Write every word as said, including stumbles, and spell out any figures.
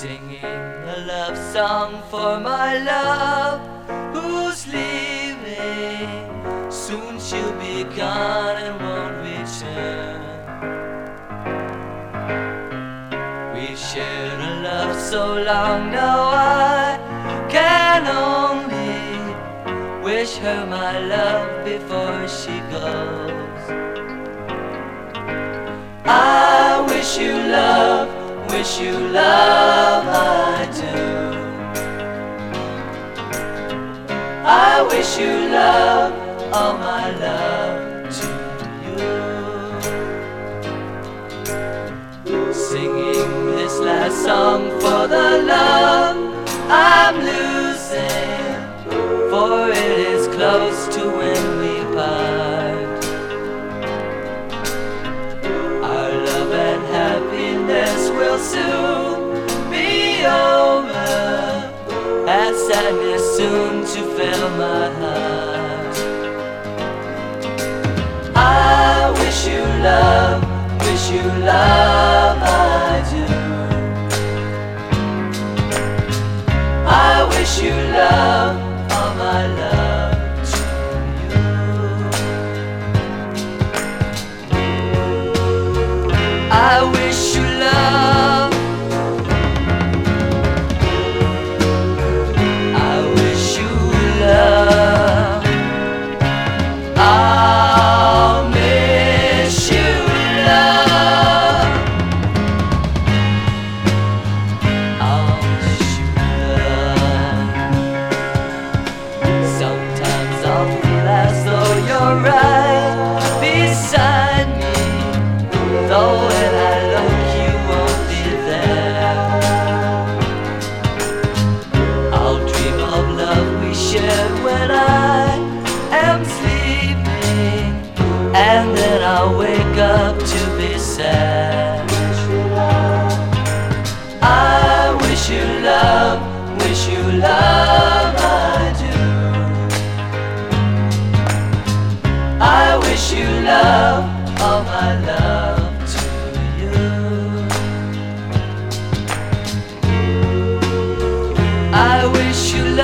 Singing a love song for my love who's leaving. Soon she'll be gone and won't return. We shared a love so long, now I can only wish her my love before she goes. I wish you love, wish you love, I do. I wish you love, all my love to you. Singing this last song for the love I'm losing, for it is close to when we part. Our love and happiness will soon be over, as sadness soon to fill my heart. I wish you love, wish you love, I do. I wish you love, all my love to you. I wish you love, I wish you love, I'll miss you love, I'll miss you love. Sometimes I'll feel as though you're right beside me, though when I look you won't be there. I'll dream of love we shared when I am sleeping, and then I'll wake up to be sad. I wish you love, wish you love, I do. I wish you love, all my love to you. I wish you love.